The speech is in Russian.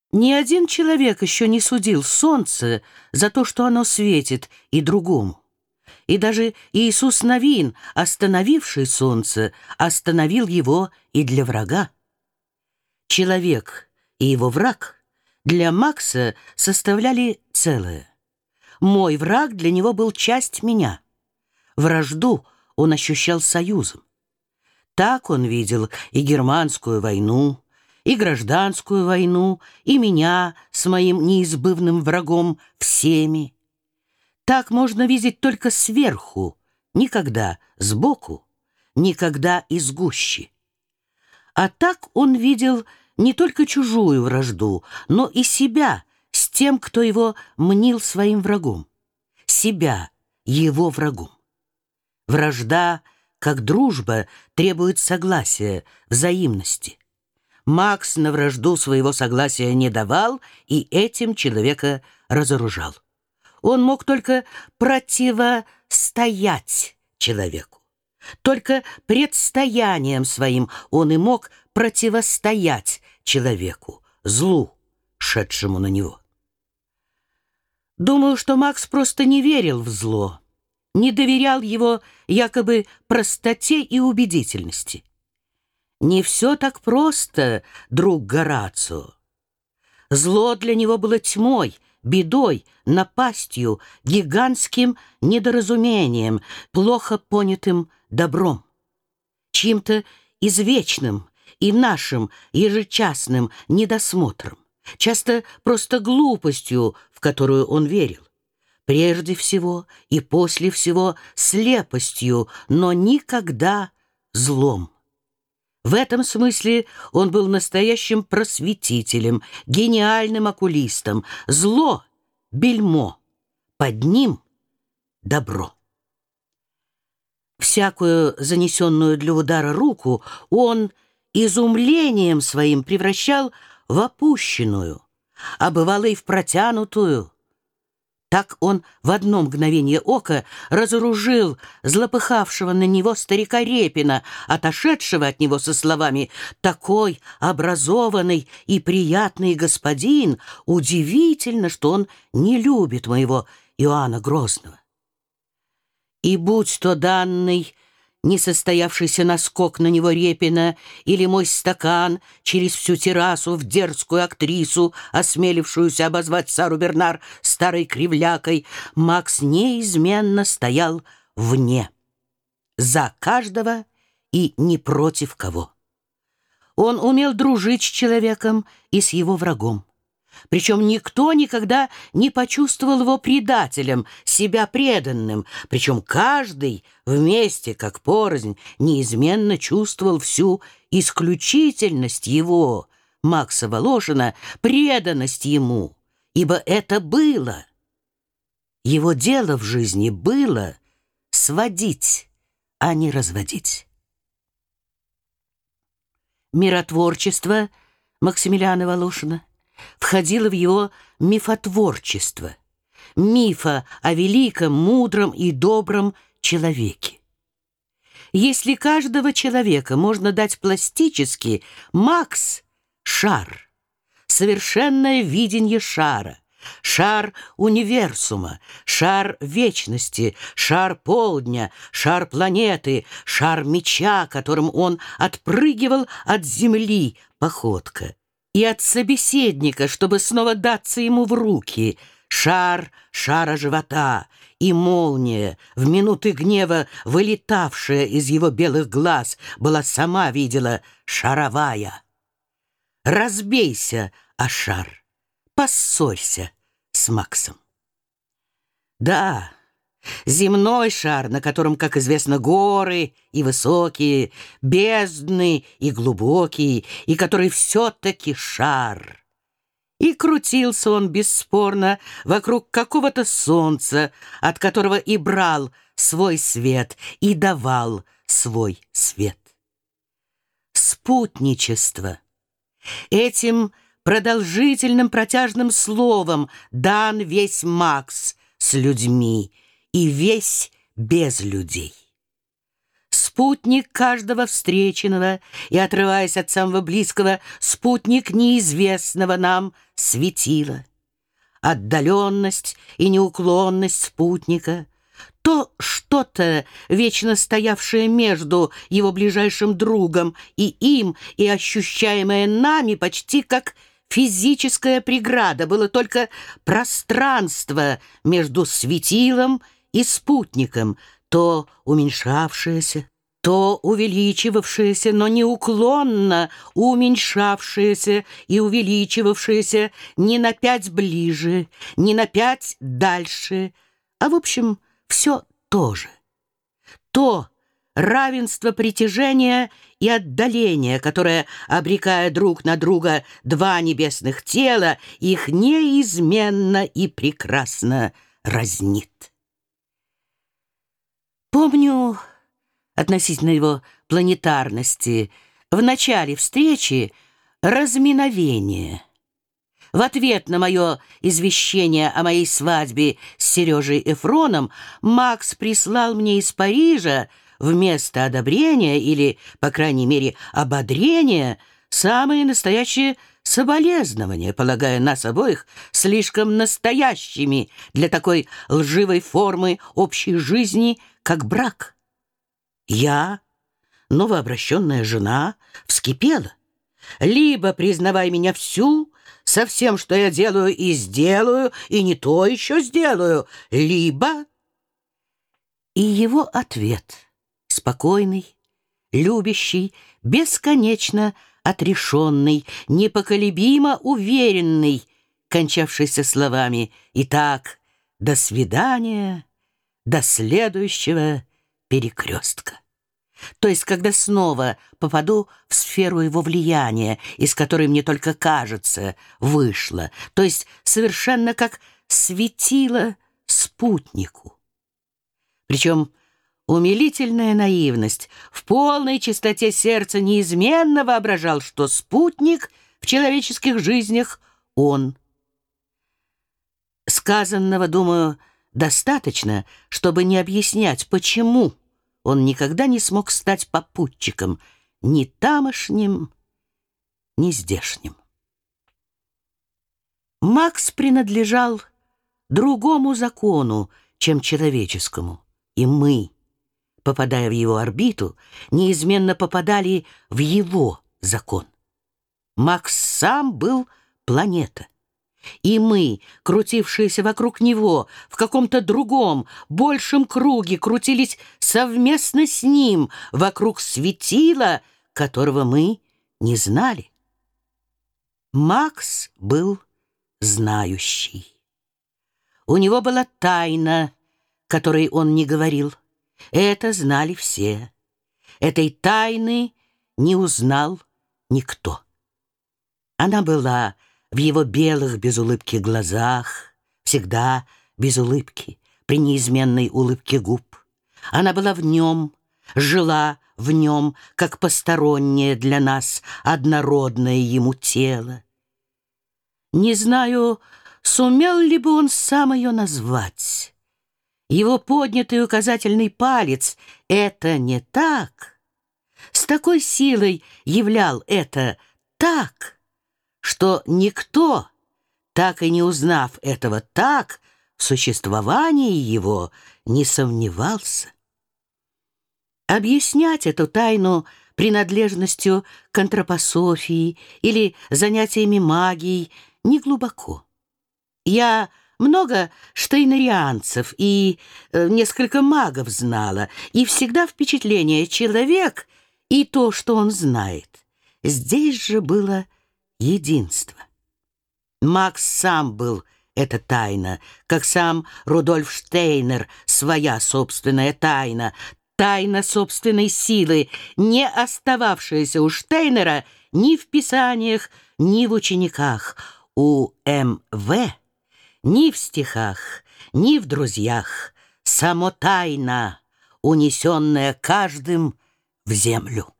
Ни один человек еще не судил солнце за то, что оно светит и другому. И даже Иисус Навин, остановивший солнце, остановил его и для врага. Человек и его враг для Макса составляли целое. Мой враг для него был часть меня. Вражду он ощущал союзом. Так он видел и германскую войну, и гражданскую войну, и меня с моим неизбывным врагом всеми. Так можно видеть только сверху, никогда сбоку, никогда из гущи. А так он видел не только чужую вражду, но и себя с тем, кто его мнил своим врагом, себя его врагом. Вражда, как дружба, требует согласия, взаимности. Макс на вражду своего согласия не давал и этим человека разоружал. Он мог только противостоять человеку. Только предстоянием своим он и мог противостоять человеку, злу, шедшему на него. Думаю, что Макс просто не верил в зло, не доверял его якобы простоте и убедительности. Не все так просто, друг Горацио. Зло для него было тьмой, бедой, напастью, гигантским недоразумением, плохо понятым добром, чьим-то извечным и нашим ежечасным недосмотром, часто просто глупостью, в которую он верил. Прежде всего и после всего слепостью, но никогда злом. В этом смысле он был настоящим просветителем, гениальным окулистом. Зло — бельмо, под ним — добро. Всякую занесенную для удара руку он изумлением своим превращал в опущенную, а бывало и в протянутую. Так он в одно мгновение ока разоружил злопыхавшего на него старика Репина, отошедшего от него со словами: «Такой образованный и приятный господин! Удивительно, что он не любит моего Иоанна Грозного». И будь то данный несостоявшийся наскок на него Репина или мой стакан через всю террасу в дерзкую актрису, осмелившуюся обозвать Сару Бернар старой кривлякой, Макс неизменно стоял вне, за каждого и не против кого. Он умел дружить с человеком и с его врагом. Причем никто никогда не почувствовал его предателем, себя преданным. Причем каждый вместе, как порознь, неизменно чувствовал всю исключительность его, Макса Волошина, преданность ему. Ибо это было. Его дело в жизни было сводить, а не разводить. Миротворчество Максимилиана Волошина входило в его мифотворчество, мифа о великом, мудром и добром человеке. Если каждого человека можно дать пластически, Макс — шар, совершенное видение шара, шар универсума, шар вечности, шар полдня, шар планеты, шар меча, которым он отпрыгивал от земли походка, и от собеседника, чтобы снова даться ему в руки, шар шара живота, и молния, в минуты гнева вылетавшая из его белых глаз, была сама видела шаровая. Разбейся о шар, поссорься с Максом. Да, земной шар, на котором, как известно, горы и высокие, бездны и глубокие, и который все-таки шар. И крутился он бесспорно вокруг какого-то солнца, от которого и брал свой свет, и давал свой свет. Спутничество. Этим продолжительным протяжным словом дан весь Макс с людьми и весь без людей. спутник каждого встреченного и, отрываясь от самого близкого, спутник неизвестного нам светила. Отдаленность и неуклонность спутника, то что-то, вечно стоявшее между его ближайшим другом и им, и ощущаемое нами почти как физическая преграда, было только пространство между светилом и спутником, то уменьшавшееся, то увеличивавшееся, но неуклонно уменьшавшееся и увеличивавшееся не на 5 ближе, не на 5 дальше, а, в общем, все то же. То равенство притяжения и отдаления, которое, обрекая друг на друга два небесных тела, их неизменно и прекрасно разнит. Помню, относительно его планетарности, в начале встречи разминовение. В ответ на мое извещение о моей свадьбе с Сережей Эфроном Макс прислал мне из Парижа вместо одобрения или, по крайней мере, ободрения самые настоящие соболезнования, полагая нас обоих слишком настоящими для такой лживой формы общей жизни, как брак. Я, новообращенная жена, вскипела. Либо признавай меня всю, со всем, что я делаю и сделаю, и не то еще сделаю, либо... И его ответ, спокойный, любящий, бесконечно отрешенный, непоколебимо уверенный, кончавшийся словами: «Итак, до свидания, до следующего перекрестка». То есть, когда снова попаду в сферу его влияния, из которой мне только кажется вышло, то есть совершенно как светило спутнику. Причем умилительная наивность в полной чистоте сердца неизменно воображал, что спутник в человеческих жизнях он. Сказанного, думаю, достаточно, чтобы не объяснять, почему он никогда не смог стать попутчиком ни тамошним, ни здешним. Макс принадлежал другому закону, чем человеческому, и мы, попадая в его орбиту, неизменно попадали в его закон. Макс сам был планета. И мы, крутившиеся вокруг него в каком-то другом, большем круге, крутились совместно с ним вокруг светила, которого мы не знали. Макс был знающий. У него была тайна, которой он не говорил. Это знали все. Этой тайны не узнал никто. Она была в его белых без улыбки глазах, всегда без улыбки, при неизменной улыбке губ. Она была в нем, жила в нем, как постороннее для нас, однородное ему тело. Не знаю, сумел ли бы он сам ее назвать. Его поднятый указательный палец — это не так. С такой силой являл это так, что никто, так и не узнав этого так, в существовании его не сомневался. Объяснять эту тайну принадлежностью к антропософии или занятиями магией неглубоко. Я много штейнерианцев и несколько магов знала, и всегда впечатление человек и то, что он знает. Здесь же было единство. Макс сам был эта тайна, как сам Рудольф Штейнер своя собственная тайна, тайна собственной силы, не остававшаяся у Штейнера ни в писаниях, ни в учениках, у М.В., ни в стихах, ни в друзьях, само тайна, унесенная каждым в землю.